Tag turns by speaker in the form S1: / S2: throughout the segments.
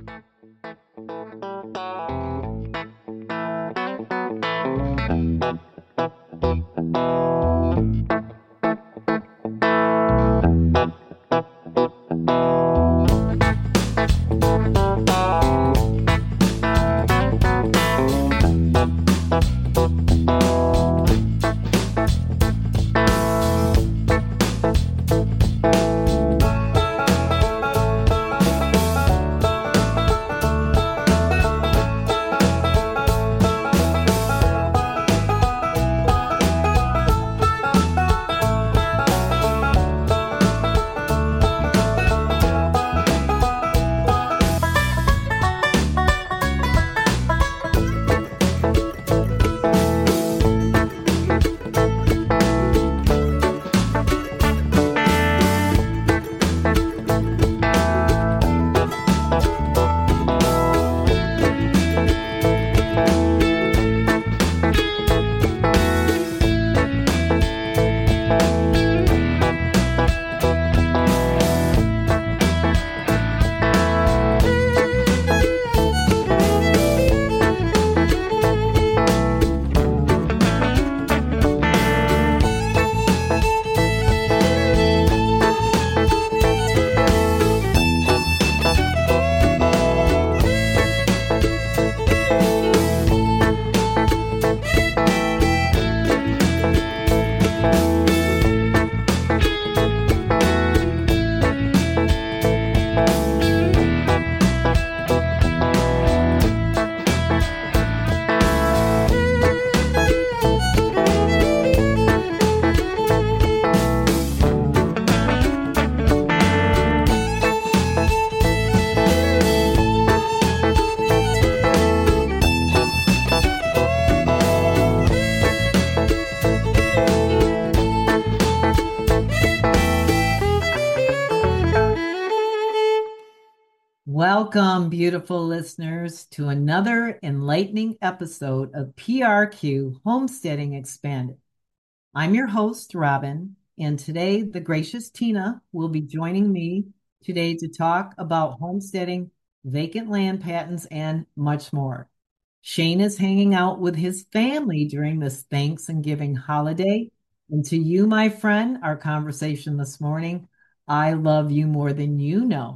S1: Welcome, beautiful listeners, to another enlightening episode of PRQ Homesteading Expanded. I'm your host, Robin, and today the gracious Tina will be joining me today to talk about homesteading, vacant land patents, and much more. Shane is hanging out with his family during this Thanksgiving holiday. And to you, my friend, our conversation this morning, I love you more than you know.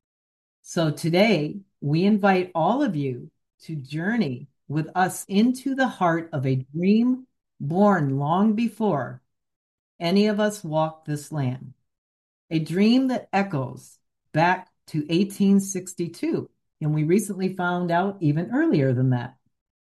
S1: So today, we invite all of you to journey with us into the heart of a dream born long before any of us walked this land. A dream that echoes back to 1862, and we recently found out even earlier than that.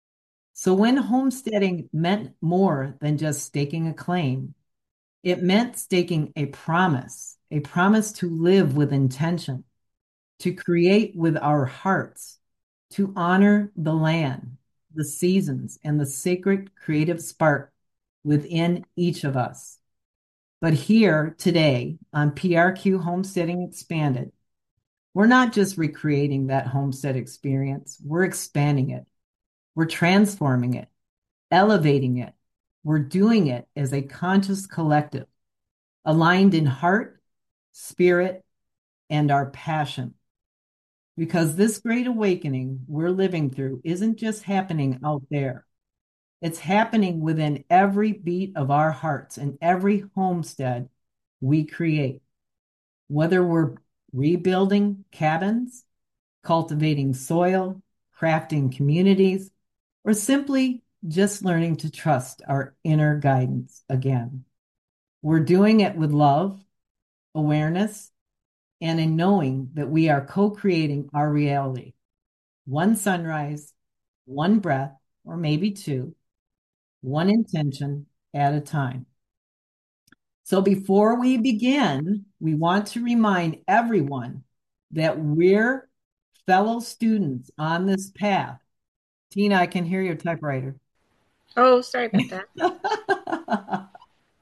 S1: So when homesteading meant more than just staking a claim, it meant staking a promise to live with intention, to create with our hearts, to honor the land, the seasons, and the sacred creative spark within each of us. But here today on PRQ Homesteading Expanded, we're not just recreating that homestead experience, we're expanding it, we're transforming it, elevating it, we're doing it as a conscious collective, aligned in heart, spirit, and our passion. Because this great awakening we're living through isn't just happening out there. It's happening within every beat of our hearts and every homestead we create. Whether we're rebuilding cabins, cultivating soil, crafting communities, or simply just learning to trust our inner guidance again. We're doing it with love, awareness, and in knowing that we are co-creating our reality. One sunrise, one breath, or maybe two, one intention at a time. So before we begin, we want to remind everyone that we're fellow students on this path. Tina, I can hear your typewriter.
S2: Oh, sorry about that.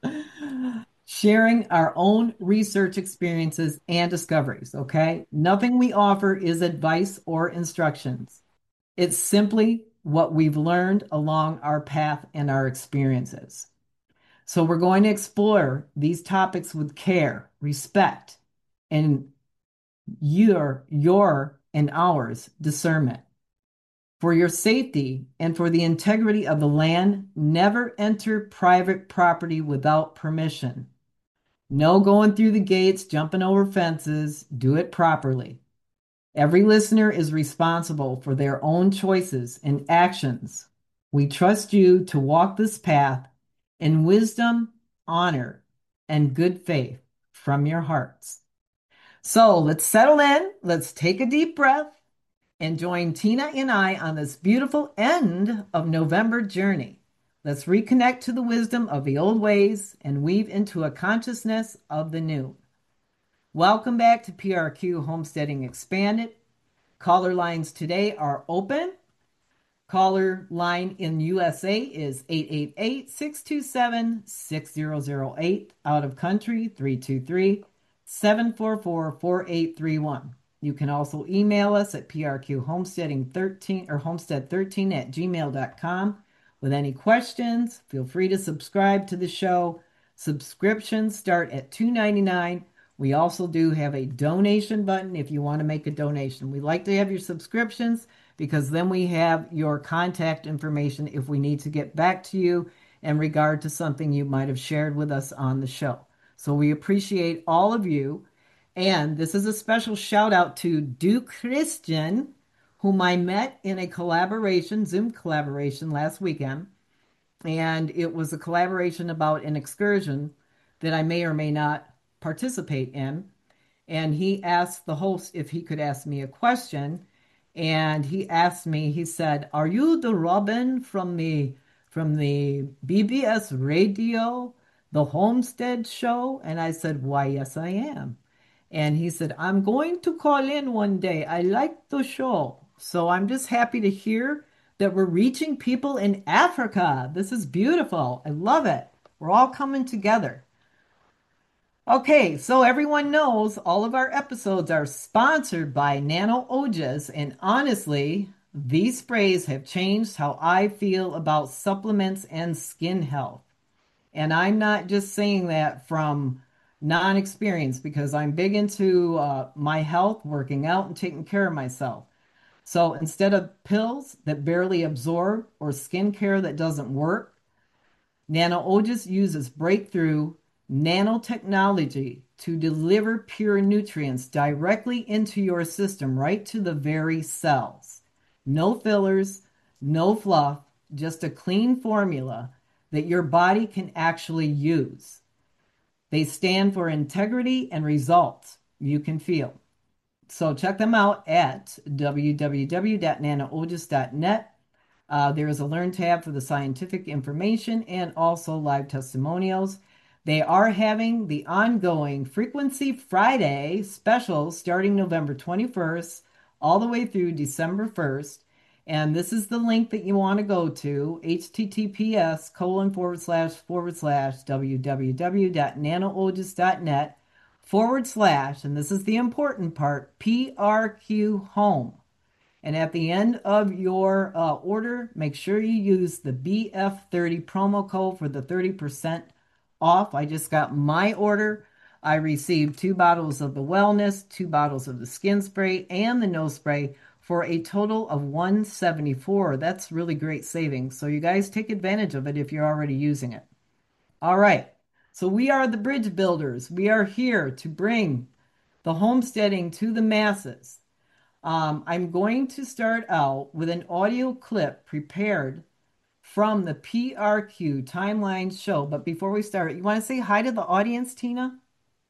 S1: Sharing our own research experiences and discoveries, okay? Nothing we offer is advice or instructions. It's simply what we've learned along our path and our experiences. So we're going to explore these topics with care, respect, and your and ours discernment. For your safety and for the integrity of the land, never enter private property without permission. No going through the gates, jumping over fences. Do it properly. Every listener is responsible for their own choices and actions. We trust you to walk this path in wisdom, honor, and good faith from your hearts. So let's settle in. Let's take a deep breath and join Tina and I on this beautiful end of November journey. Let's reconnect to the wisdom of the old ways and weave into a consciousness of the new. Welcome back to PRQ Homesteading Expanded. Caller lines today are open. Caller line in USA is 888-627-6008. Out of country, 323-744-4831. You can also email us at prqhomesteading13 or homestead13@gmail.com with any questions. Feel free to subscribe to the show. Subscriptions start at $2.99. We also do have a donation button if you want to make a donation. We like to have your subscriptions because then we have your contact information if we need to get back to you in regard to something you might have shared with us on the show. So we appreciate all of you. And this is a special shout out to Duke Christian, whom I met in a Zoom collaboration last weekend. And it was a collaboration about an excursion that I may or may not participate in. And he asked the host if he could ask me a question. And he asked me, he said, "Are you the Robin from the BBS radio, the Homestead show?" And I said, "Why, yes, I am." And he said, "I'm going to call in one day. I like the show." So I'm just happy to hear that we're reaching people in Africa. This is beautiful. I love it. We're all coming together. Okay, so everyone knows all of our episodes are sponsored by Nano Ojas, and honestly, these sprays have changed how I feel about supplements and skin health. And I'm not just saying that from non-experience because I'm big into my health, working out, and taking care of myself. So instead of pills that barely absorb or skincare that doesn't work, NanoOgis uses breakthrough nanotechnology to deliver pure nutrients directly into your system, right to the very cells. No fillers, no fluff, just a clean formula that your body can actually use. They stand for integrity and results you can feel. So check them out at www.nanoogis.net. There is a Learn tab for the scientific information and also live testimonials. They are having the ongoing Frequency Friday special starting November 21st all the way through December 1st. And this is the link that you want to go to, https://www.nanoogis.net / and this is the important part, PRQ Home. And at the end of your order, make sure you use the BF30 promo code for the 30% off. I just got my order. I received 2 bottles of the wellness, 2 bottles of the skin spray, and the nose spray for a total of $174. That's really great savings. So you guys take advantage of it if you're already using it. All right. So we are the bridge builders. We are here to bring the homesteading to the masses. I'm going to start out with an audio clip prepared from the PRQ Timeline show. But before we start, you want to say hi to the audience, Tina?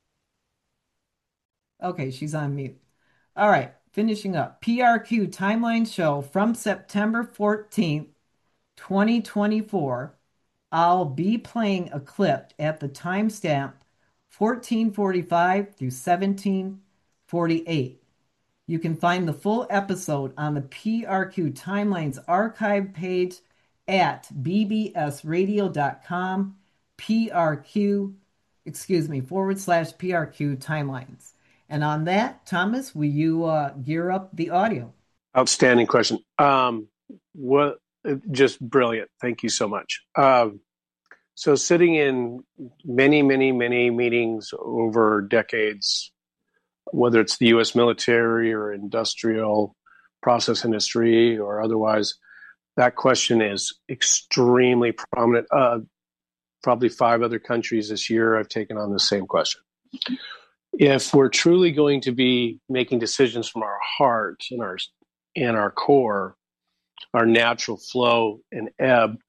S1: Okay, she's on mute. All right, finishing up. PRQ Timeline show from September 14th, 2024. I'll be playing a clip at the timestamp 1445 through 1748. You can find the full episode on the PRQ Timelines archive page at bbsradio.com PRQ, /PRQ Timelines. And on that, Thomas, will you gear up the audio?
S3: Outstanding question. What just brilliant. Thank you so much. So sitting in many, many, many meetings over decades, whether it's the U.S. military or industrial process industry or otherwise, that question is extremely prominent. Probably 5 other countries this year I've taken on the same question. If we're truly going to be making decisions from our heart and our core, our natural flow and ebb,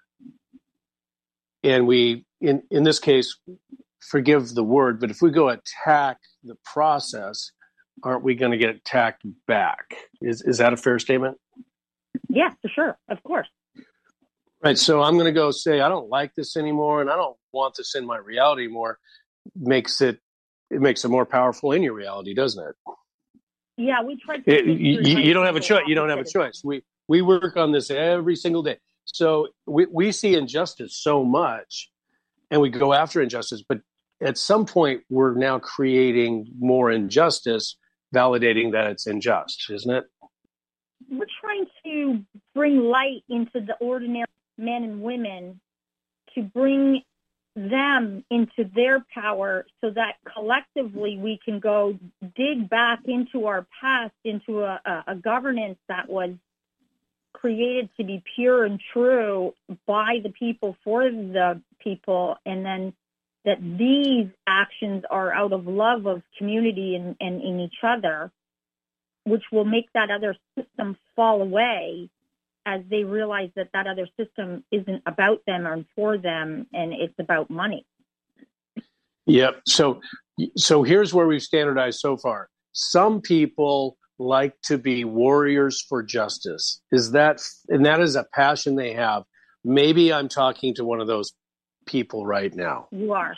S3: and we, in this case, forgive the word, but if we go attack the process, aren't we going to get attacked back? Is that a fair statement?
S4: Yeah, for sure. Of course.
S3: Right. So I'm going to go say, I don't like this anymore, and I don't want this in my reality anymore. It makes it more powerful in your reality, doesn't it?
S4: Yeah, we tried.
S3: You don't have a choice. You don't have a choice. We work on this every single day. So we see injustice so much, and we go after injustice. But at some point, we're now creating more injustice, validating that it's unjust, isn't it?
S4: We're trying to bring light into the ordinary men and women, to bring them into their power so that collectively we can go dig back into our past, into a governance that was created to be pure and true by the people for the people, and then that these actions are out of love of community and in each other, which will make that other system fall away as they realize that other system isn't about them or for them, and it's about money.
S3: Yep. So here's where we've standardized so far. Some people like to be warriors for justice. And that is a passion they have. Maybe I'm talking to one of those people right now.
S4: You are.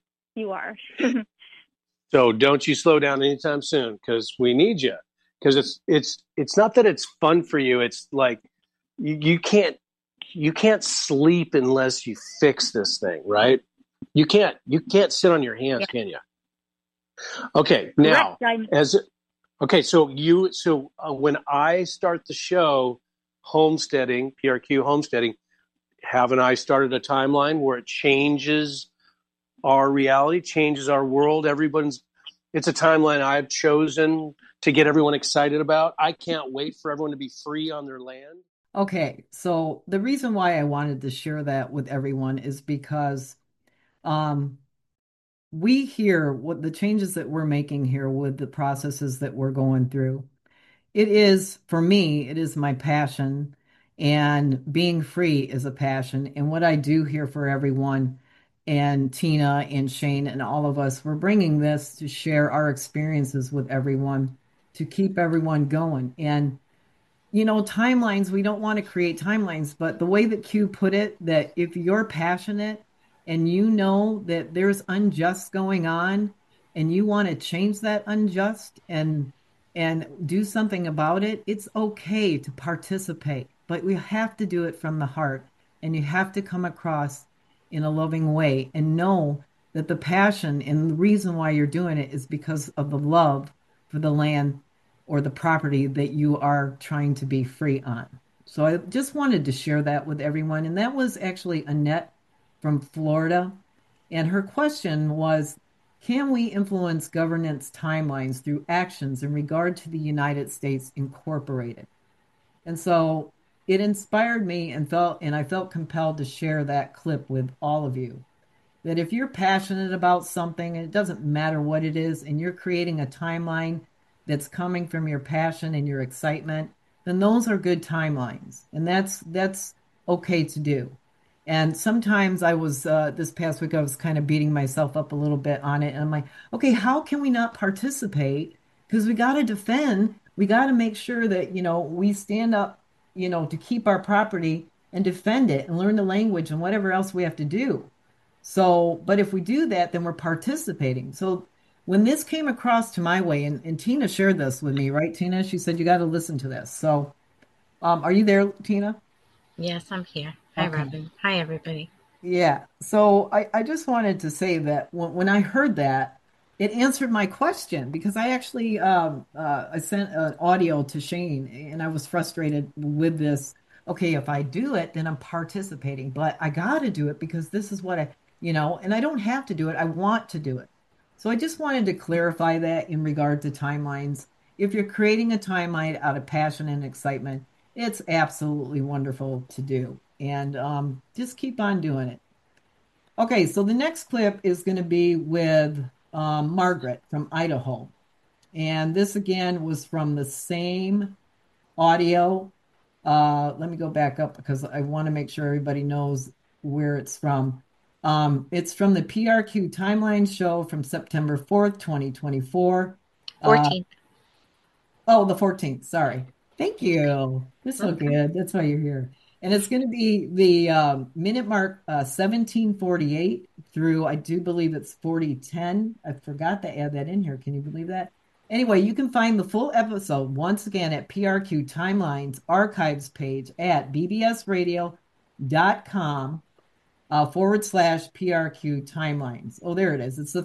S3: So don't you slow down anytime soon, because we need you. Because it's not that it's fun for you. It's like you can't sleep unless you fix this thing, right? You can't sit on your hands, yeah. Can you? Okay, now when I start the show, homesteading, PRQ homesteading, haven't I started a timeline where it changes our reality, changes our world? It's a timeline I've chosen to get everyone excited about. I can't wait for everyone to be free on their land.
S1: Okay, so the reason why I wanted to share that with everyone is because we hear what the changes that we're making here with the processes that we're going through. For me, it is my passion, and being free is a passion. And what I do here for everyone, and Tina and Shane and all of us, we're bringing this to share our experiences with everyone, to keep everyone going. And timelines, we don't want to create timelines, but the way that Q put it, that if you're passionate and you know that there's unjust going on and you want to change that unjust and do something about it, it's okay to participate, but we have to do it from the heart, and you have to come across in a loving way and know that the passion and the reason why you're doing it is because of the love for the land or the property that you are trying to be free on. So I just wanted to share that with everyone. And that was actually Annette from Florida. And her question was, can we influence governance timelines through actions in regard to the United States Incorporated? And so it inspired me, and I felt compelled to share that clip with all of you. That if you're passionate about something, and it doesn't matter what it is, and you're creating a timeline that's coming from your passion and your excitement, then those are good timelines. And that's okay to do. And sometimes this past week, I was kind of beating myself up a little bit on it. And I'm like, okay, how can we not participate? Because we got to defend. We got to make sure that, we stand up, to keep our property and defend it and learn the language and whatever else we have to do. So, but if we do that, then we're participating. So when this came across to my way, and Tina shared this with me, right, Tina? She said, you got to listen to this. So are you there, Tina?
S2: Yes, I'm here. Hi, okay. Robin. Hi, everybody.
S1: Yeah. So I just wanted to say that when I heard that, it answered my question, because I actually I sent an audio to Shane, and I was frustrated with this. Okay, if I do it, then I'm participating, but I got to do it because this is what and I don't have to do it. I want to do it. So I just wanted to clarify that in regard to timelines. If you're creating a timeline out of passion and excitement, it's absolutely wonderful to do. And just keep on doing it. Okay, so the next clip is going to be with Margaret from Idaho. And this again was from the same audio. Let me go back up because I want to make sure everybody knows where it's from. It's from the PRQ Timeline Show from September 4th, 2024.
S2: 14th.
S1: The 14th. Sorry. Thank you. You're so good. That's why you're here. And it's going to be the minute mark 1748 through, I do believe it's 4010. I forgot to add that in here. Can you believe that? Anyway, you can find the full episode once again at PRQ Timeline's archives page at bbsradio.com /PRQ Timelines. Oh, there it is. It's the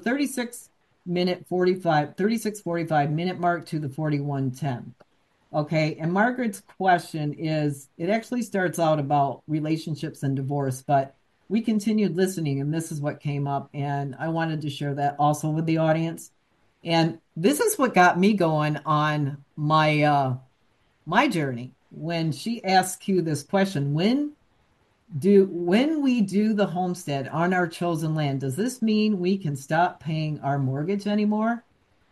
S1: 36:45 minute mark to the 41:10. Okay, and Margaret's question is, it actually starts out about relationships and divorce, but we continued listening and this is what came up, and I wanted to share that also with the audience. And this is what got me going on my my journey. When she asked you this question, when we do the homestead on our chosen land, does this mean we can stop paying our mortgage anymore?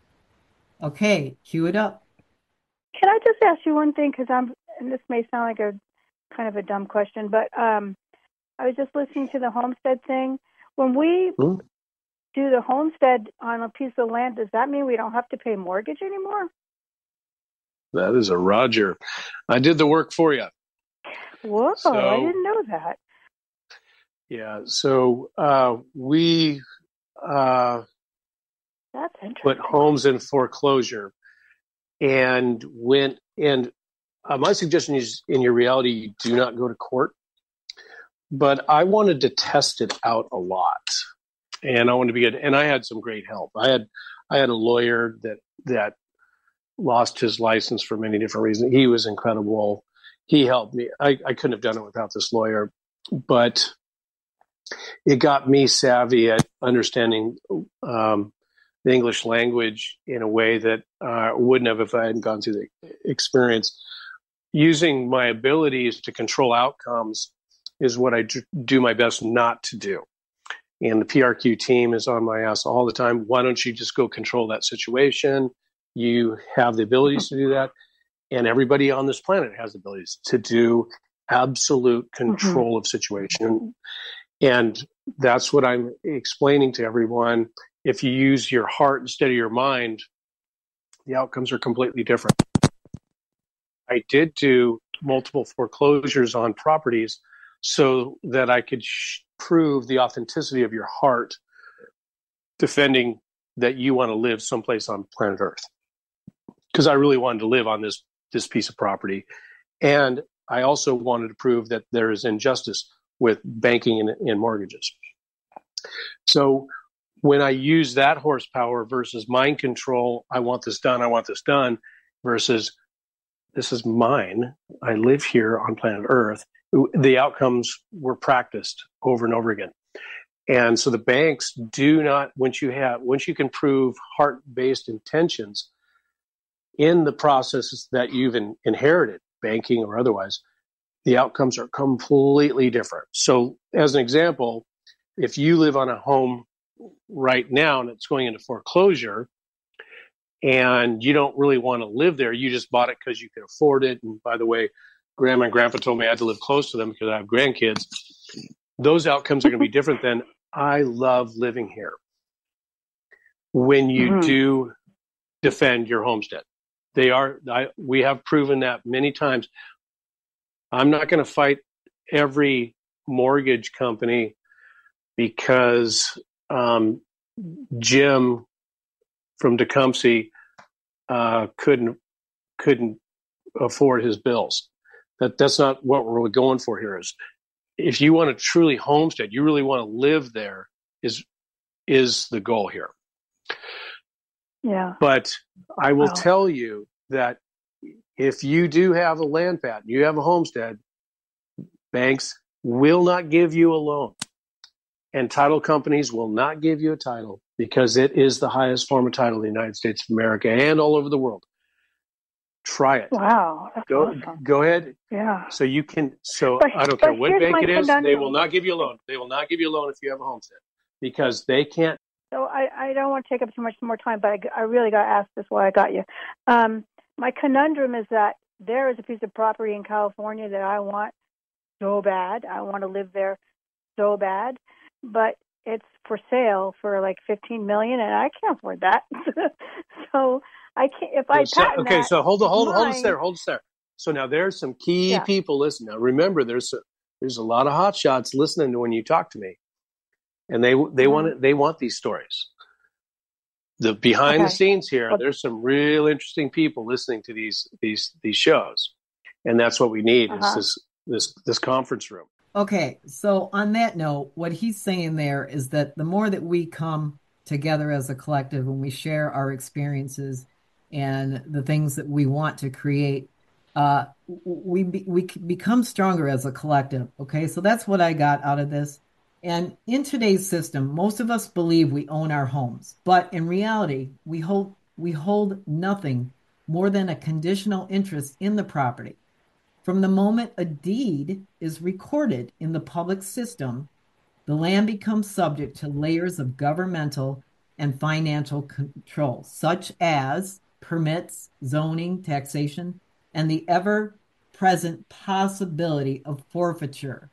S1: Okay, cue it up.
S5: Can I just ask you one thing? And this may sound like a kind of a dumb question, but I was just listening to the homestead thing. When we do the homestead on a piece of land, does that mean we don't have to pay mortgage anymore?
S3: That is a Roger. I did the work for you.
S5: Whoa, I didn't know that.
S3: Yeah, so we
S5: That's interesting.
S3: put homes in foreclosure and my suggestion is, in your reality, you do not go to court. But I wanted to test it out a lot, and I wanted to be good. And I had some great help. I had a lawyer that lost his license for many different reasons. He was incredible. He helped me. I couldn't have done it without this lawyer, but it got me savvy at understanding the English language in a way that I wouldn't have if I hadn't gone through the experience. Using my abilities to control outcomes is what I do my best not to do. And the PRQ team is on my ass all the time. Why don't you just go control that situation? You have the abilities to do that. And everybody on this planet has the abilities to do absolute control of situation. And that's what I'm explaining to everyone. If you use your heart instead of your mind, the outcomes are completely different. I did do multiple foreclosures on properties so that I could prove the authenticity of your heart, defending that you want to live someplace on planet Earth. Because I really wanted to live on this piece of property. And I also wanted to prove that there is injustice with banking and mortgages. So when I use that horsepower versus mind control, I want this done, versus this is mine, I live here on planet Earth, the outcomes were practiced over and over again. And so the banks do not, once you can prove heart-based intentions in the processes that you've inherited, banking or otherwise, the outcomes are completely different. So as an example, if you live on a home right now and it's going into foreclosure and you don't really want to live there, you just bought it because you can afford it. And by the way, Grandma and Grandpa told me I had to live close to them because I have grandkids. Those outcomes are going to be different than I love living here. When you do defend your homestead, we have proven that many times. I'm not going to fight every mortgage company because Jim from Tecumseh couldn't afford his bills. That's not what we're really going for here. Is if you want to truly homestead, you really want to live there, is the goal here.
S5: Yeah.
S3: But I will tell you that if you do have a land pat, you have a homestead, banks will not give you a loan. And title companies will not give you a title because it is the highest form of title in the United States of America and all over the world. Try it.
S5: Wow. That's awesome.
S3: Go ahead.
S5: Yeah.
S3: So you can, I don't care what bank it is, they will not give you a loan. They will not give you a loan if you have a homestead because they can't.
S5: So I don't want to take up too much more time, but I really got to ask this while I got you. My conundrum is that there is a piece of property in California that I want so bad. I want to live there so bad, but it's for sale for like $15 million, and I can't afford that. So I can't. If I patent
S3: okay,
S5: that,
S3: so hold us there. So now there's some key people listening. Now remember, there's a lot of hot shots listening to when you talk to me, and they want these stories. The behind the scenes here, there's some real interesting people listening to these shows, and that's what we need is this conference room.
S1: Okay, so on that note, what he's saying there is that the more that we come together as a collective and we share our experiences and the things that we want to create, we become stronger as a collective. Okay, so that's what I got out of this. And in today's system, most of us believe we own our homes, but in reality, we hold nothing more than a conditional interest in the property. From the moment a deed is recorded in the public system, the land becomes subject to layers of governmental and financial control, such as permits, zoning, taxation, and the ever-present possibility of forfeiture.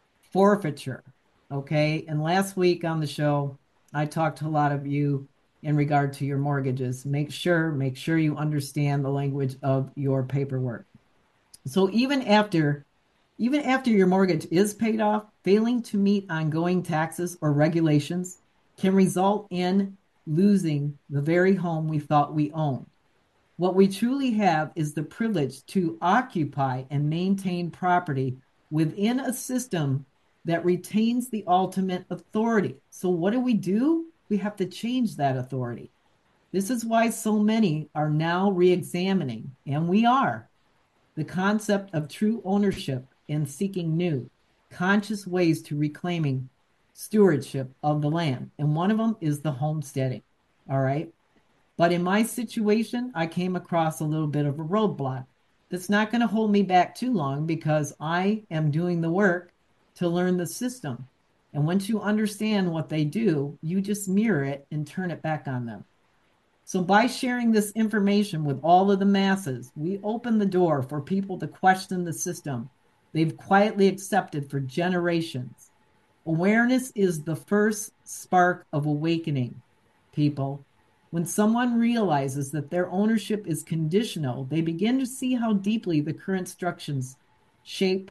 S1: Okay? And last week on the show, I talked to a lot of you in regard to your mortgages. Make sure you understand the language of your paperwork. So even after your mortgage is paid off, failing to meet ongoing taxes or regulations can result in losing the very home we thought we owned. What we truly have is the privilege to occupy and maintain property within a system that retains the ultimate authority. So what do? We have to change that authority. This is why so many are now re-examining, and we are, the concept of true ownership and seeking new, conscious ways to reclaiming stewardship of the land. And one of them is the homesteading. All right. But in my situation, I came across a little bit of a roadblock that's not going to hold me back too long because I am doing the work to learn the system. And once you understand what they do, you just mirror it and turn it back on them. So by sharing this information with all of the masses, we open the door for people to question the system they've quietly accepted for generations. Awareness is the first spark of awakening, people. When someone realizes that their ownership is conditional, they begin to see how deeply the current structures shape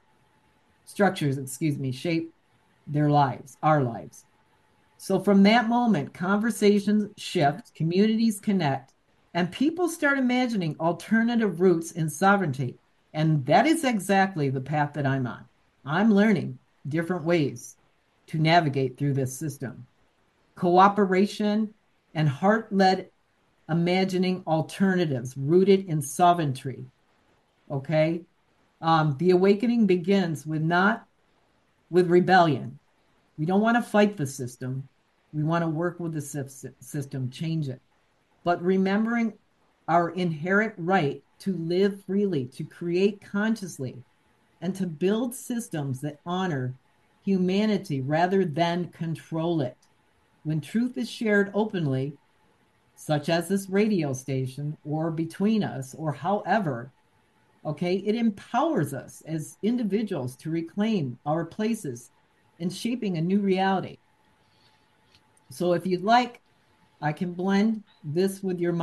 S1: their lives, our lives. So from that moment, conversations shift, communities connect, and people start imagining alternative routes in sovereignty. And that is exactly the path that I'm on. I'm learning different ways to navigate through this system. Cooperation and heart-led imagining alternatives rooted in sovereignty. Okay? The awakening begins with rebellion. We don't want to fight the system. We want to work with the system, change it. But remembering our inherent right to live freely, to create consciously, and to build systems that honor humanity rather than control it. When truth is shared openly, such as this radio station or between us or however, okay, it empowers us as individuals to reclaim our places in shaping a new reality. So if you'd like, I can blend this with your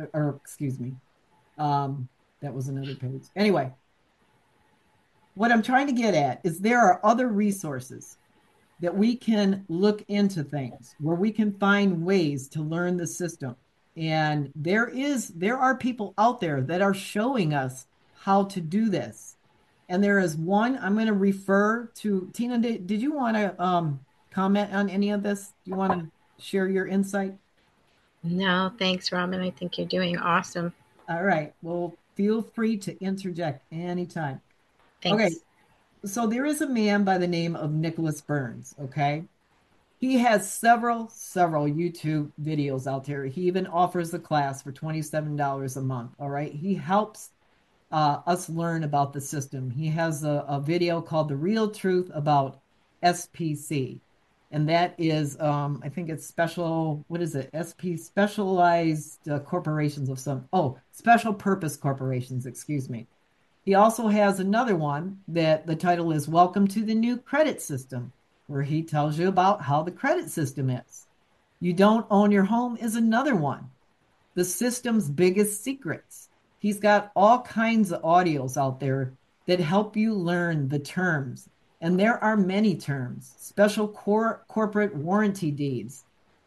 S1: that was another page. Anyway, what I'm trying to get at is there are other resources that we can look into things where we can find ways to learn the system. And there are people out there that are showing us how to do this. And there is one I'm going to refer to. Tina, did you want to comment on any of this? Do you want to share your insight?
S2: No, thanks, Robin. I think you're doing awesome.
S1: All right. Well, feel free to interject anytime.
S2: Thanks.
S1: Okay. So there is a man by the name of Nicholas Burns, okay? He has several YouTube videos out there. He even offers a class for $27 a month. All right. He helps us learn about the system. He has a video called The Real Truth About SPC. And that is, I think it's special, what is it? Specialized corporations of special purpose corporations, excuse me. He also has another one that the title is Welcome to the New Credit System, where he tells you about how the credit system is. You Don't Own Your Home is another one. The system's biggest secrets. He's got all kinds of audios out there that help you learn the terms. And there are many terms: special corporate warranty deeds,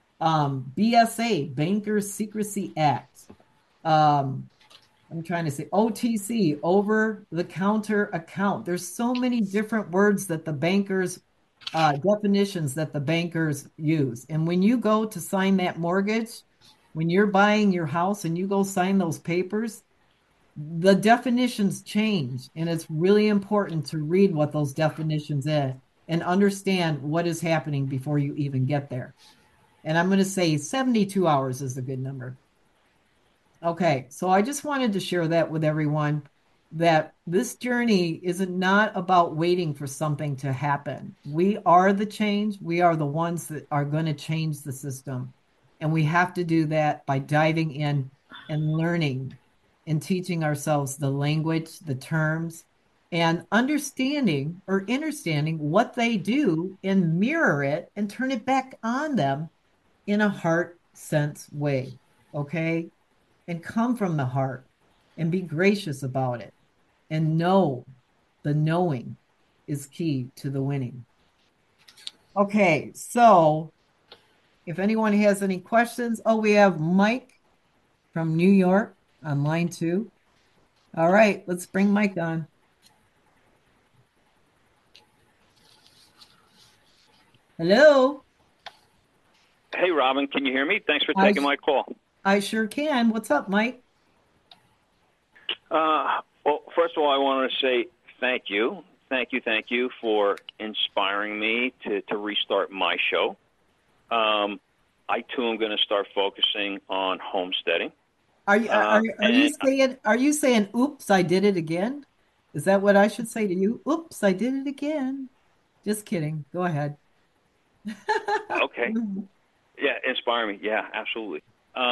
S1: BSA, Bankers Secrecy Act, I'm trying to say OTC, over the counter account. There's so many different words that the bankers, definitions that the bankers use. And when you go to sign that mortgage, when you're buying your house and you go sign those papers, the definitions change. And it's really important to read what those definitions are and understand what is happening before you even get there. And I'm going to say 72 hours is a good number. Okay, so I just wanted to share that with everyone, that this journey is not about waiting for something to happen. We are the change. We are the ones that are going to change the system. And we have to do that by diving in and learning and teaching ourselves the language, the terms, and understanding what they do and mirror it and turn it back on them in a heart sense way. Okay? And come from the heart and be gracious about it. And know the knowing is key to the winning. Okay, so if anyone has any questions, we have Mike from New York on line 2. All right, let's bring Mike on. Hello.
S6: Hey, Robin, can you hear me? Thanks for taking my call.
S1: I sure can. What's up, Mike?
S6: Well, first of all, I want to say thank you. Thank you for inspiring me to restart my show. I, too, am going to start focusing on homesteading.
S1: Are you saying, oops, I did it again? Is that what I should say to you? Oops, I did it again. Just kidding. Go ahead.
S6: Okay. Yeah, inspire me. Yeah, absolutely.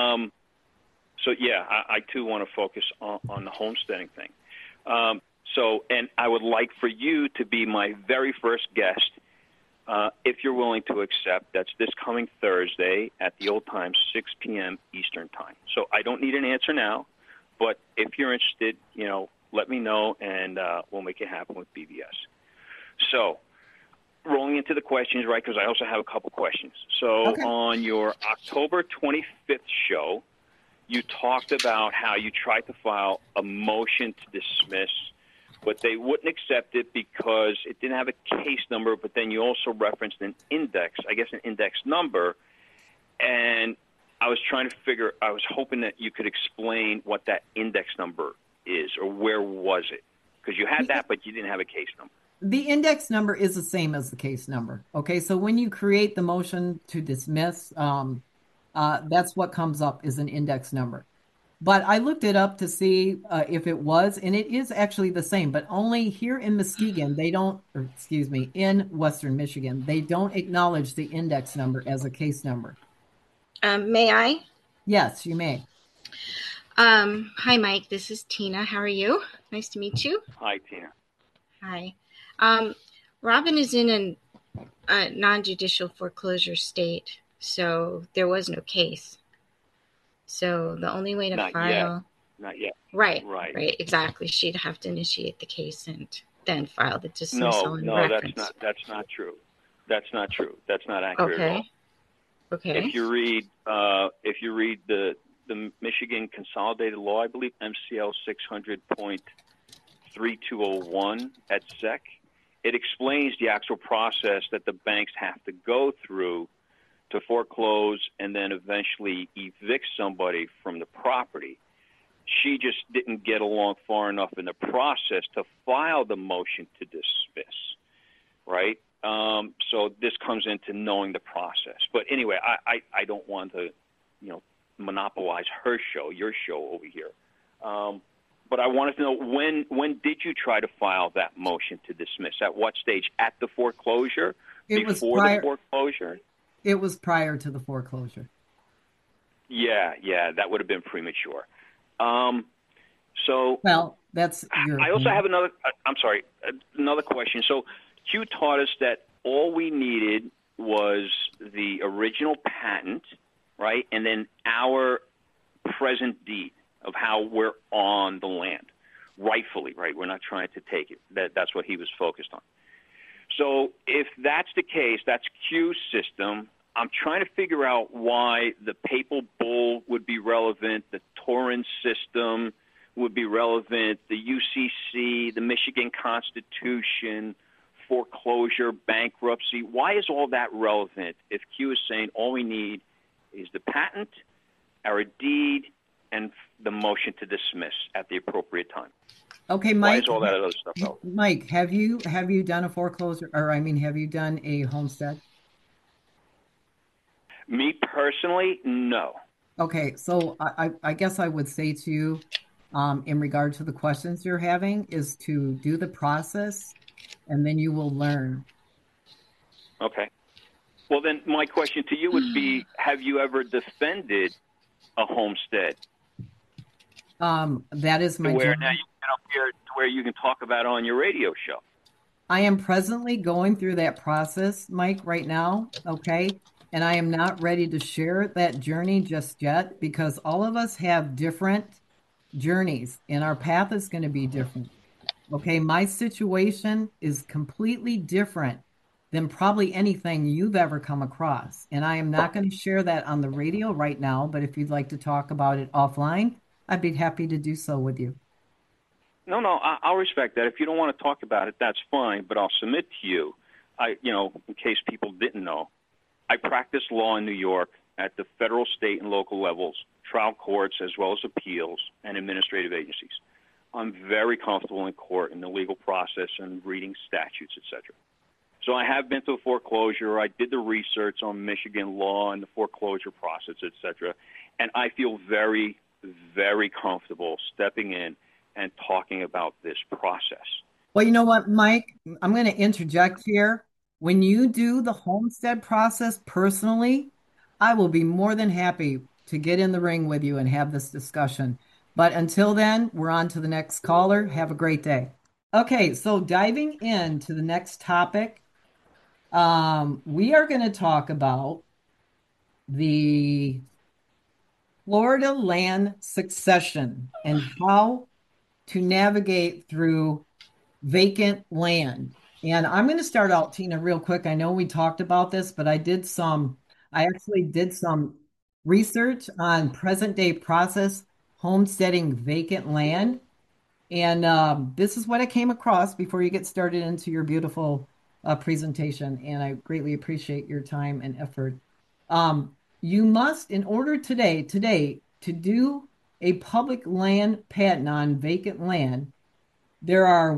S6: I too want to focus on the homesteading thing. And I would like for you to be my very first guest, if you're willing to accept. That's this coming Thursday at the old time, 6 p.m. Eastern time. So I don't need an answer now, but if you're interested, let me know, and we'll make it happen with BBS. So, rolling into the questions, right, because I also have a couple questions. So okay. On your October 25th show, you talked about how you tried to file a motion to dismiss, but they wouldn't accept it because it didn't have a case number, but then you also referenced an index number, and I was hoping that you could explain what that index number is, or where was it? Because you had that, but you didn't have a case number.
S1: The index number is the same as the case number. Okay, so when you create the motion to dismiss, that's what comes up is an index number. But I looked it up to see if it was, and it is actually the same, but only here in Muskegon, in Western Michigan, they don't acknowledge the index number as a case number.
S2: May I?
S1: Yes, you may.
S2: Hi, Mike. This is Tina. How are you? Nice to meet you.
S6: Hi, Tina.
S2: Hi. Robin is in a non-judicial foreclosure state, so there was no case. So the only way to file...
S6: Not yet.
S2: Right, exactly. She'd have to initiate the case and then file the dismissal and reference.
S6: No, that's not true. That's not true. That's not accurate at all.
S2: Okay.
S6: If you read the Michigan Consolidated Law, I believe, MCL 600.3201 at SEC, it explains the actual process that the banks have to go through to foreclose and then eventually evict somebody from the property. She just didn't get along far enough in the process to file the motion to dismiss, right? So this comes into knowing the process. But anyway, I don't want to, monopolize her show, your show over here. But I wanted to know, when did you try to file that motion to dismiss? At what stage? At the foreclosure? Before the foreclosure?
S1: It was prior to the foreclosure.
S6: Yeah, that would have been premature.
S1: Well, that's your.
S6: I also have another question. So Q taught us that all we needed was the original patent, right, and then our present deed of how we're on the land, rightfully, right? We're not trying to take it. That's what he was focused on. So if that's the case, that's Q's system. I'm trying to figure out why the Papal Bull would be relevant, the Torrens system would be relevant, the UCC, the Michigan Constitution, foreclosure, bankruptcy. Why is all that relevant if Q is saying all we need is the patent, our deed, and the motion to dismiss at the appropriate time?
S1: Okay, Mike.
S6: Why is all that other stuff relevant?
S1: Mike, have you done a foreclosure, or have you done a homestead?
S6: Me personally, no.
S1: Okay, so I guess I would say to you, in regard to the questions you're having, is to do the process, and then you will learn.
S6: Okay. Well, then my question to you would be, have you ever defended a homestead?
S1: That is my
S6: where now you get up here to where you can talk about it on your radio show.
S1: I am presently going through that process, Mike, right now, okay? And I am not ready to share that journey just yet because all of us have different journeys and our path is going to be different. Okay, my situation is completely different than probably anything you've ever come across. And I am not going to share that on the radio right now, but if you'd like to talk about it offline, I'd be happy to do so with you.
S6: No, I'll respect that. If you don't want to talk about it, that's fine, but I'll submit to you, in case people didn't know, I practice law in New York at the federal, state, and local levels, trial courts, as well as appeals and administrative agencies. I'm very comfortable in court in the legal process and reading statutes, etc. So I have been to a foreclosure. I did the research on Michigan law and the foreclosure process, etc. And I feel very, very comfortable stepping in and talking about this process.
S1: Well, you know what, Mike? I'm going to interject here. When you do the homestead process personally, I will be more than happy to get in the ring with you and have this discussion. But until then, we're on to the next caller. Have a great day. Okay, so diving into the next topic, we are going to talk about the Florida land succession and how to navigate through vacant land. And I'm going to start out, Tina, real quick. I know we talked about this, but I actually did some research on present day process homesteading vacant land. And this is what I came across before you get started into your beautiful presentation. And I greatly appreciate your time and effort. You must, in order today, to do a public land patent on vacant land, there are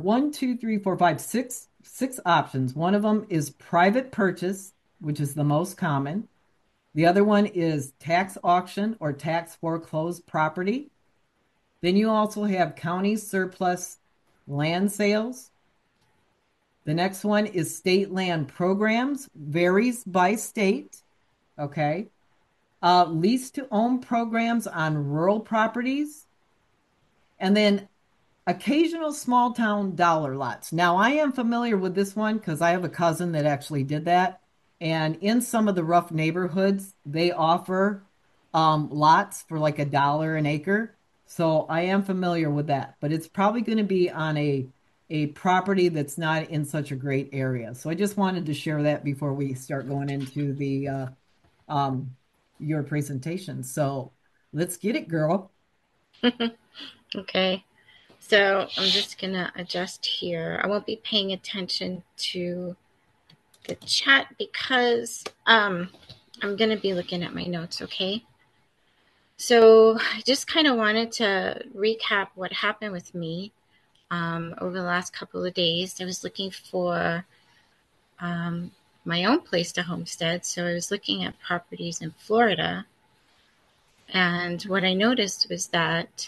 S1: 6 options. One of them is private purchase, which is the most common. The other one is tax auction or tax foreclosed property. Then you also have county surplus land sales. The next one is state land programs, varies by state. Okay. Lease to own programs on rural properties. And then occasional small town dollar lots. Now, I am familiar with this one because I have a cousin that actually did that. And in some of the rough neighborhoods, they offer lots for like $1 an acre. So I am familiar with that. But it's probably going to be on a property that's not in such a great area. So I just wanted to share that before we start going into the your presentation. So let's get it, girl.
S2: Okay. So I'm just going to adjust here. I won't be paying attention to the chat because I'm going to be looking at my notes, okay? So I just kind of wanted to recap what happened with me over the last couple of days. I was looking for my own place to homestead. So I was looking at properties in Florida. And what I noticed was that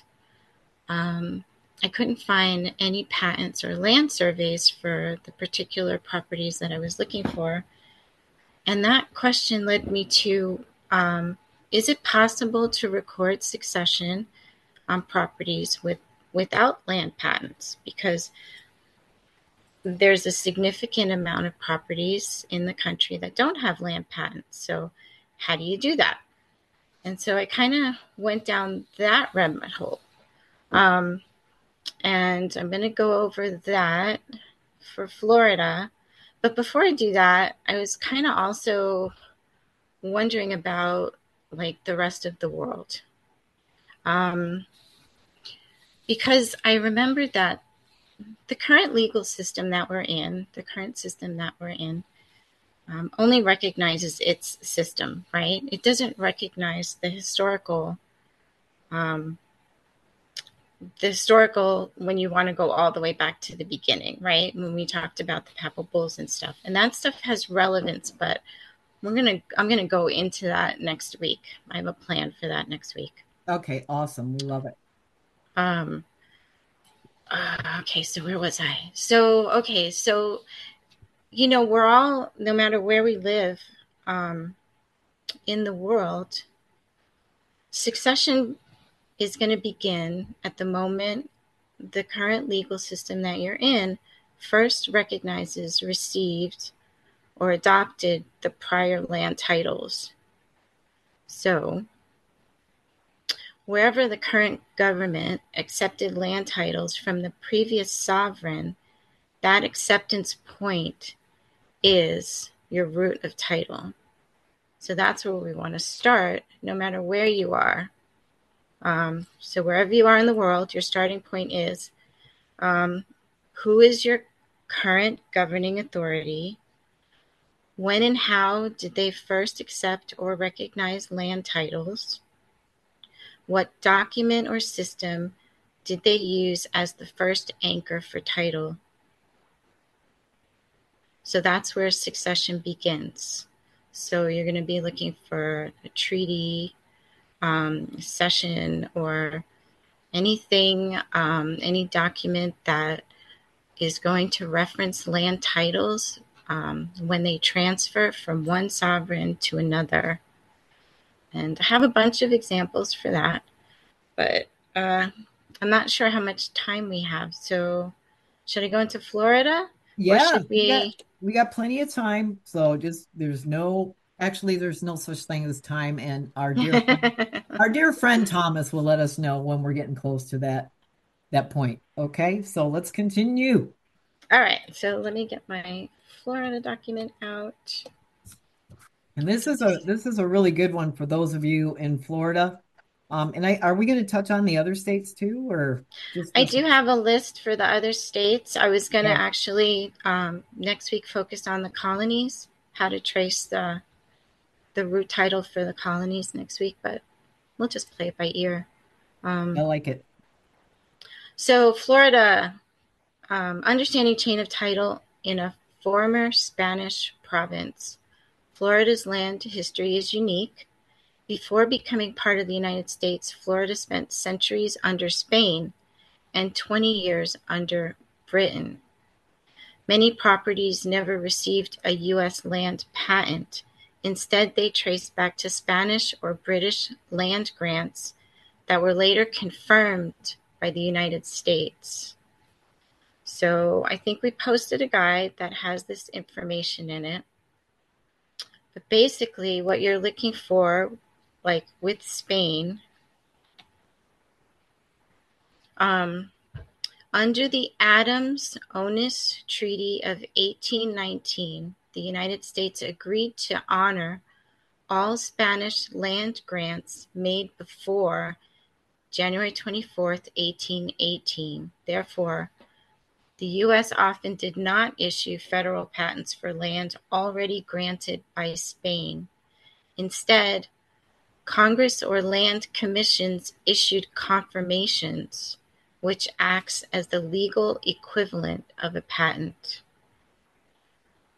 S2: I couldn't find any patents or land surveys for the particular properties that I was looking for. And that question led me to, is it possible to record succession on properties without land patents? Because there's a significant amount of properties in the country that don't have land patents. So how do you do that? And so I kind of went down that rabbit hole. And I'm going to go over that for Florida. But before I do that, I was kind of also wondering about like the rest of the world. Because I remembered that the current legal system that we're in, only recognizes its system, right? It doesn't recognize the historical, when you want to go all the way back to the beginning, right? When we talked about the papal bulls and stuff, and that stuff has relevance, but I'm gonna go into that next week. I have a plan for that next week.
S1: Okay, awesome. We love it.
S2: Okay, so where was I? So we're all, no matter where we live in the world, succession is going to begin at the moment the current legal system that you're in first recognizes, received, or adopted the prior land titles. So, wherever the current government accepted land titles from the previous sovereign, that acceptance point is your root of title. So that's where we want to start, no matter where you are. So wherever you are in the world, your starting point is who is your current governing authority? When and how did they first accept or recognize land titles? What document or system did they use as the first anchor for title? So that's where succession begins. So you're going to be looking for a treaty, cession, or anything, any document that is going to reference land titles when they transfer from one sovereign to another. And I have a bunch of examples for that, but I'm not sure how much time we have. So should I go into Florida?
S1: Yeah, we got plenty of time. So there's no such thing as time. And our dear friend Thomas will let us know when we're getting close to that point. Okay, so let's continue.
S2: All right, so let me get my Florida document out.
S1: And this is a really good one for those of you in Florida. And are we going to touch on the other states too, or
S2: I do have a list for the other states. I was going to actually next week focus on the colonies, how to trace the root title for the colonies next week, but we'll just play it by ear.
S1: I like it.
S2: So Florida, understanding chain of title in a former Spanish province. Florida's land history is unique. Before becoming part of the United States, Florida spent centuries under Spain and 20 years under Britain. Many properties never received a U.S. land patent. Instead, they traced back to Spanish or British land grants that were later confirmed by the United States. So I think we posted a guide that has this information in it. But basically, what you're looking for, like with Spain, under the Adams-Onis Treaty of 1819, the United States agreed to honor all Spanish land grants made before January 24th, 1818. Therefore, the U.S. often did not issue federal patents for land already granted by Spain. Instead, Congress or land commissions issued confirmations, which acts as the legal equivalent of a patent.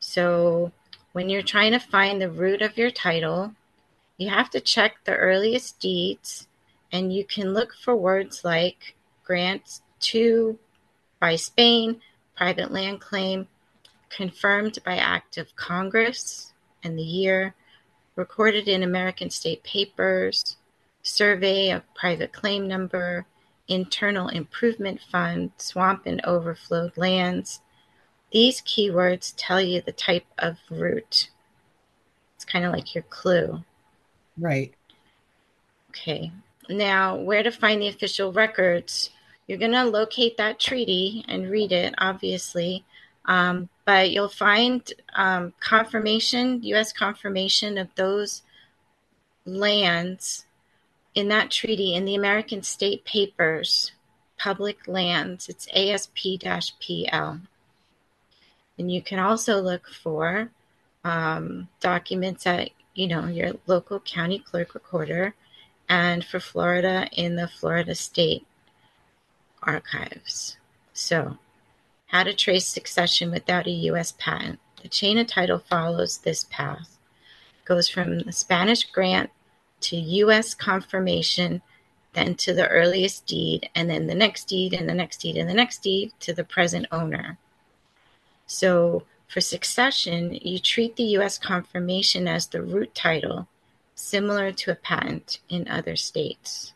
S2: So when you're trying to find the root of your title, you have to check the earliest deeds, and you can look for words like grant to by Spain, private land claim, confirmed by act of Congress, and the year, recorded in American state papers, survey of private claim number, internal improvement fund, swamp and overflowed lands. These keywords tell you the type of root. It's kind of like your clue.
S1: Right.
S2: Okay. Now, where to find the official records? You're going to locate that treaty and read it, obviously. But you'll find confirmation, U.S. confirmation of those lands in that treaty in the American state papers, public lands. It's ASP-PL. And you can also look for documents at, your local county clerk recorder, and for Florida in the Florida State Archives. So, how to trace succession without a U.S. patent. The chain of title follows this path. Goes from the Spanish grant to U.S. confirmation, then to the earliest deed, and then the next deed, and the next deed, and the next deed to the present owner. So for succession, you treat the U.S. confirmation as the root title, similar to a patent in other states.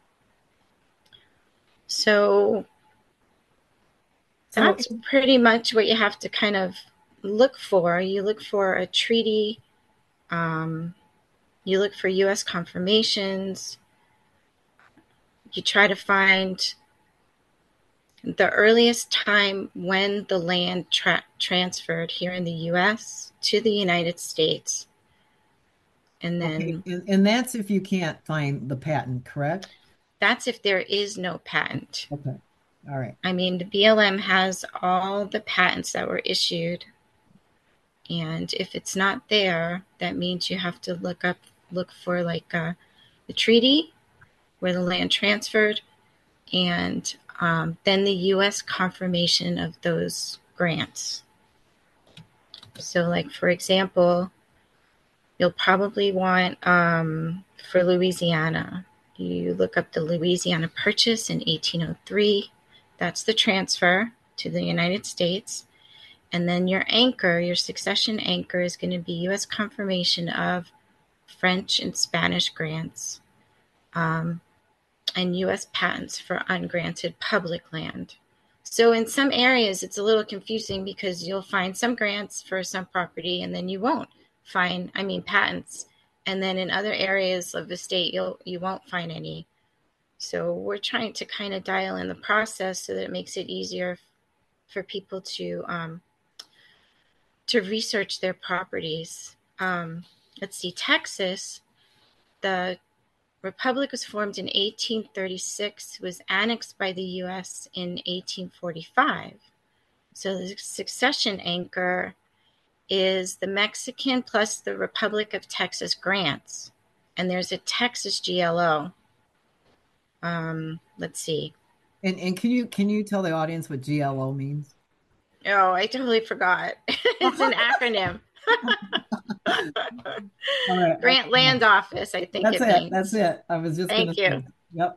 S2: So that's pretty much what you have to kind of look for. You look for a treaty, you look for U.S. confirmations, you try to find the earliest time when the land transferred here in the U.S. to the United States. And then,
S1: and that's if you can't find the patent, correct?
S2: That's if there is no patent.
S1: Okay. All right.
S2: I mean, the BLM has all the patents that were issued. And if it's not there, that means you have to look for like the treaty where the land transferred, and then the U.S. confirmation of those grants. So like, for example, you'll probably want, for Louisiana, you look up the Louisiana Purchase in 1803. That's the transfer to the United States. And then your anchor, your succession anchor, is going to be U.S. confirmation of French and Spanish grants, and U.S. patents for ungranted public land. So in some areas, it's a little confusing because you'll find some grants for some property, and then you won't find, patents. And then in other areas of the state, you won't find any. So we're trying to kind of dial in the process so that it makes it easier for people to research their properties. Let's see, Texas, the Republic was formed in 1836, was annexed by the U.S. in 1845. So the succession anchor is the Mexican plus the Republic of Texas grants. And there's a Texas GLO. Let's see.
S1: And can you tell the audience what GLO means?
S2: Oh, I totally forgot. It's an acronym.
S1: All right.
S2: Grant Land Office, I think
S1: That's
S2: it means.
S1: That's it. I was just
S2: Thank you.
S1: Yep.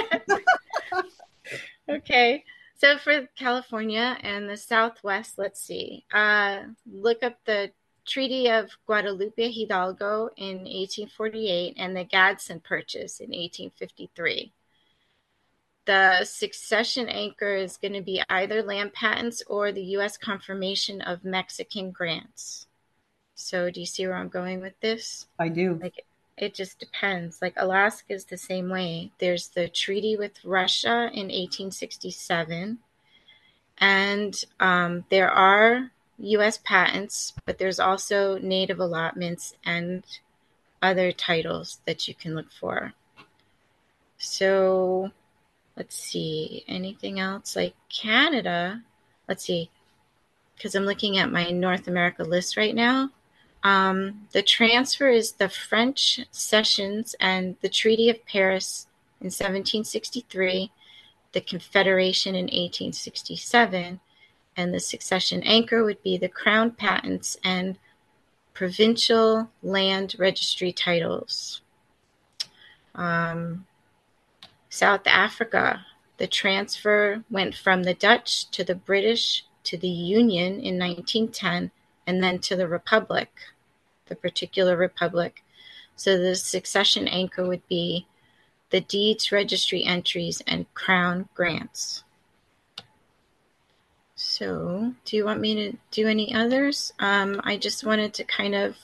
S2: Okay. So for California and the Southwest, let's see. Look up the Treaty of Guadalupe Hidalgo in 1848 and the Gadsden Purchase in 1853. The succession anchor is going to be either land patents or the U.S. confirmation of Mexican grants. So do you see where I'm going with this?
S1: I do.
S2: Like, it just depends. Like Alaska is the same way. There's the treaty with Russia in 1867. And there are U.S. patents, but there's also native allotments and other titles that you can look for. So let's see, anything else? Like Canada, let's see, because I'm looking at my North America list right now. The transfer is the French cessions and the Treaty of Paris in 1763, the Confederation in 1867, And the succession anchor would be the Crown patents and provincial land registry titles. South Africa, the transfer went from the Dutch to the British to the Union in 1910, and then to the Republic, the particular Republic. So the succession anchor would be the deeds registry entries and Crown grants. So do you want me to do any others? I just wanted to kind of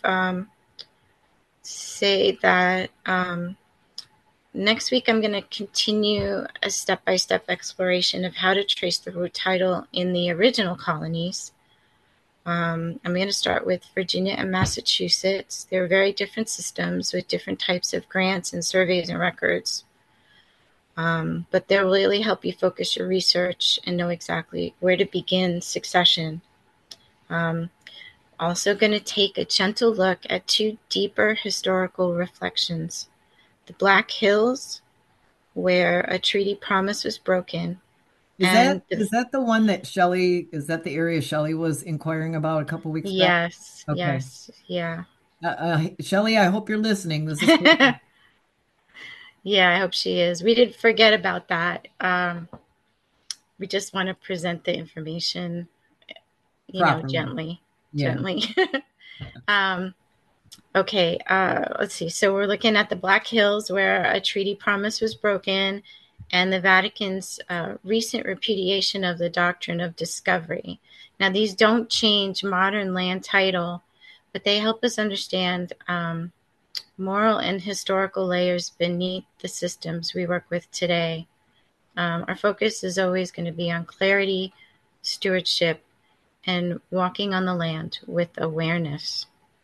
S2: say that next week I'm going to continue a step-by-step exploration of how to trace the root title in the original colonies. I'm going to start with Virginia and Massachusetts. They're very different systems with different types of grants and surveys and records. But they'll really help you focus your research and know exactly where to begin succession. Also going to take a gentle look at two deeper historical reflections. The Black Hills, where a treaty promise was broken.
S1: Is that the one that is that the area Shelley was inquiring about a couple weeks back?
S2: Yes. Okay. Yes. Yeah.
S1: Shelley, I hope you're listening. This is
S2: Yeah, I hope she is. We didn't forget about that. We just want to present the information, gently. Yeah. Gently. Okay, let's see. So we're looking at the Black Hills, where a treaty promise was broken, and the Vatican's recent repudiation of the doctrine of discovery. Now, these don't change modern land title, but they help us understand moral and historical layers beneath the systems we work with today. Our focus is always going to be on clarity, stewardship, and walking on the land with awareness.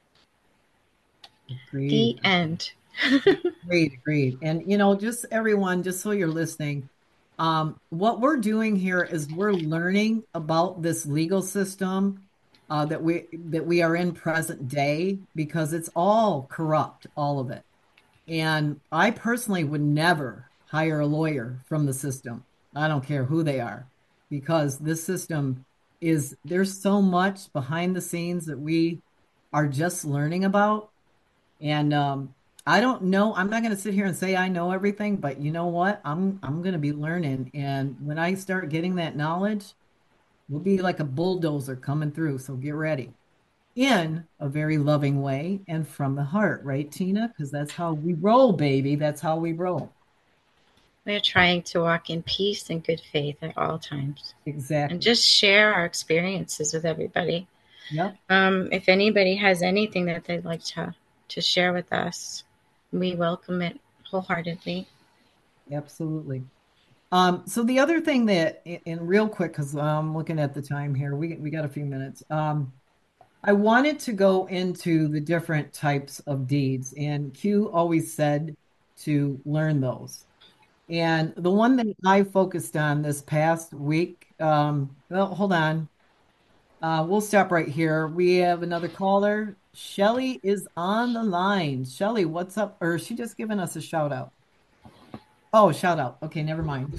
S1: Agreed.
S2: The end.
S1: Agreed. And, just everyone, just so you're listening, what we're doing here is we're learning about this legal system that we are in present day, because it's all corrupt, all of it. And I personally would never hire a lawyer from the system. I don't care who they are, because this system there's so much behind the scenes that we are just learning about. And I don't know. I'm not going to sit here and say I know everything, but you know what? I'm going to be learning. And when I start getting that knowledge, we'll be like a bulldozer coming through. So get ready, in a very loving way and from the heart, right, Tina? Because that's how we roll, baby. That's how we roll.
S2: We're trying to walk in peace and good faith at all times.
S1: Exactly.
S2: And just share our experiences with everybody.
S1: Yep.
S2: If anybody has anything that they'd like to share with us, we welcome it wholeheartedly.
S1: Absolutely. So the other thing that, and real quick, because I'm looking at the time here, we got a few minutes. I wanted to go into the different types of deeds, and Q always said to learn those. And the one that I focused on this past week, well, hold on. We'll stop right here. We have another caller. Shelley is on the line. Shelley, what's up? Or is she just giving us a shout out? Oh, shout out. Okay, never mind.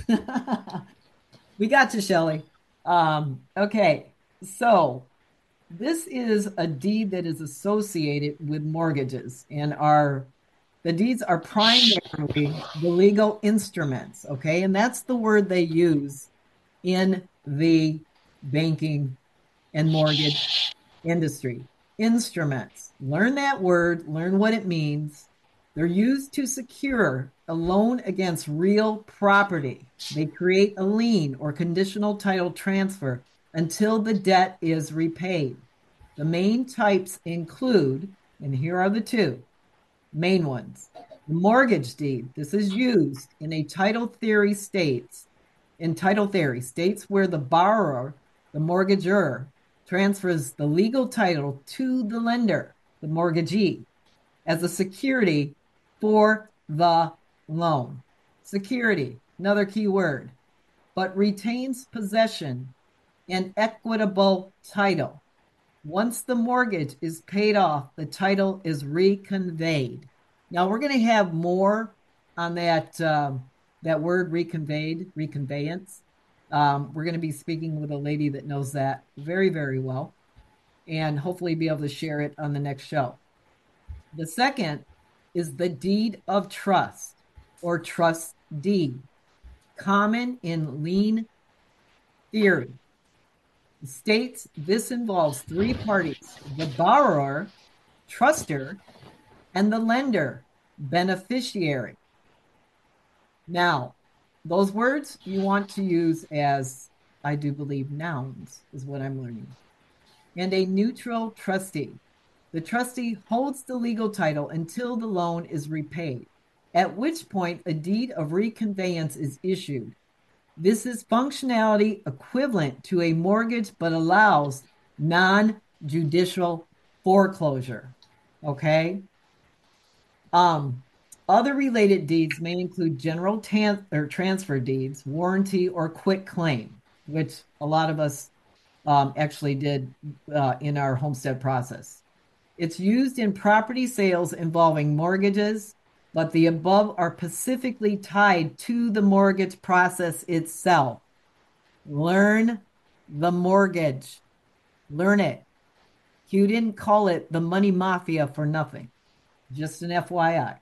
S1: We got you, Shelley. Okay, so this is a deed that is associated with mortgages, and the deeds are primarily the legal instruments, okay? And that's the word they use in the banking and mortgage industry. Instruments. Learn that word, learn what it means. They're used to secure a loan against real property. They create a lien or conditional title transfer until the debt is repaid. The main types include, and here are the two main ones. The mortgage deed. This is used in title theory states where the borrower, the mortgagor, transfers the legal title to the lender, the mortgagee, as a security for the loan. Security, another key word, but retains possession and equitable title. Once the mortgage is paid off, the title is reconveyed. Now we're going to have more on that word reconveyance. We're going to be speaking with a lady that knows that very, very well, and hopefully be able to share it on the next show. The second is the deed of trust or trust deed, common in lien theory. States this involves three parties: the borrower, truster, and the lender, beneficiary. Now, those words you want to use as, I do believe, nouns, is what I'm learning. And a neutral trustee. The trustee holds the legal title until the loan is repaid, at which point a deed of reconveyance is issued. This is functionality equivalent to a mortgage, but allows non-judicial foreclosure. Okay? Other related deeds may include general transfer deeds, warranty, or quit claim, which a lot of us actually did in our homestead process. It's used in property sales involving mortgages, but the above are specifically tied to the mortgage process itself. Learn the mortgage. Learn it. You didn't call it the money mafia for nothing. Just an FYI.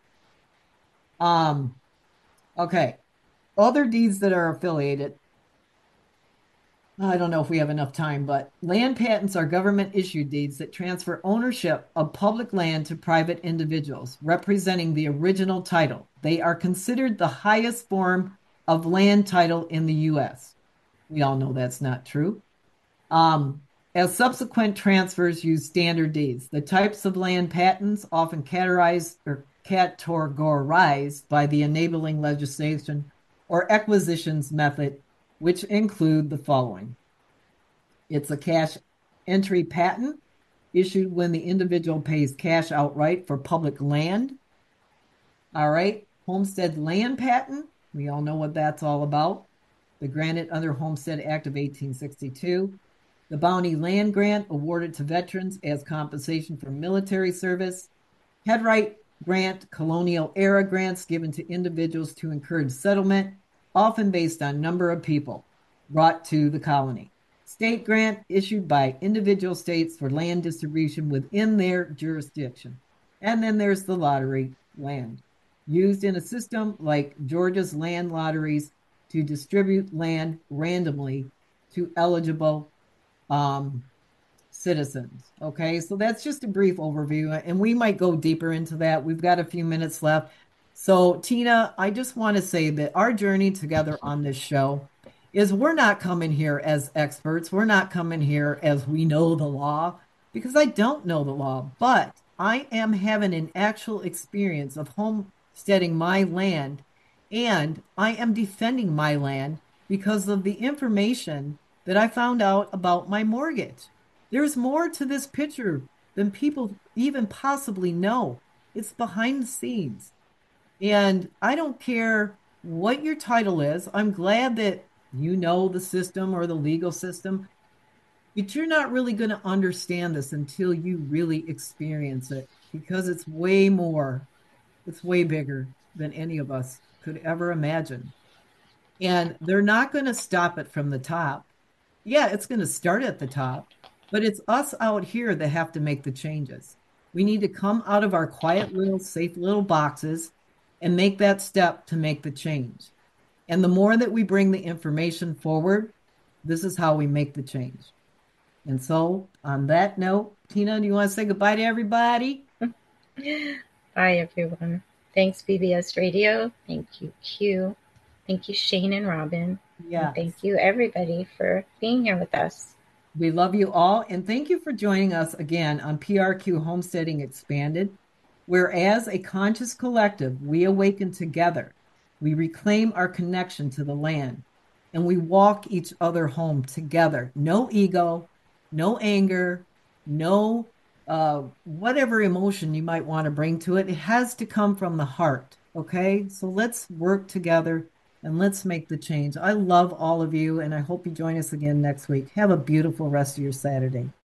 S1: Okay. Other deeds that are affiliated. I don't know if we have enough time, but land patents are government-issued deeds that transfer ownership of public land to private individuals, representing the original title. They are considered the highest form of land title in the U.S. We all know that's not true. As subsequent transfers use standard deeds, the types of land patents often categorized by the enabling legislation or acquisitions method, which include the following. It's a cash entry patent issued when the individual pays cash outright for public land. All right. Homestead land patent. We all know what that's all about. The granted under Homestead Act of 1862. The bounty land grant awarded to veterans as compensation for military service. Headright grant, colonial era grants given to individuals to encourage settlement, often based on number of people brought to the colony. State grant issued by individual states for land distribution within their jurisdiction. And then there's the lottery land, used in a system like Georgia's land lotteries to distribute land randomly to eligible citizens. Okay, so that's just a brief overview, and we might go deeper into that. We've got a few minutes left. So, Tina, I just want to say that our journey together on this show is we're not coming here as experts. We're not coming here as we know the law, because I don't know the law, but I am having an actual experience of homesteading my land, and I am defending my land because of the information that I found out about my mortgage. There's more to this picture than people even possibly know. It's behind the scenes. And I don't care what your title is. I'm glad that you know the system or the legal system, but you're not really going to understand this until you really experience it, because it's way more, it's way bigger than any of us could ever imagine. And they're not going to stop it from the top. Yeah, it's going to start at the top, but it's us out here that have to make the changes. We need to come out of our quiet little, safe little boxes and make that step to make the change. And the more that we bring the information forward, this is how we make the change. And so, on that note, Tina, do you want to say goodbye to everybody?
S2: Bye, everyone. Thanks, BBS Radio. Thank you, Q. Thank you, Shane and Robin.
S1: Yeah.
S2: Thank you, everybody, for being here with us.
S1: We love you all, and thank you for joining us again on PRQ Homesteading Expanded, where as a conscious collective, we awaken together. We reclaim our connection to the land, and we walk each other home together. No ego, no anger, no whatever emotion you might want to bring to it. It has to come from the heart, okay? So let's work together and let's make the change. I love all of you, and I hope you join us again next week. Have a beautiful rest of your Saturday.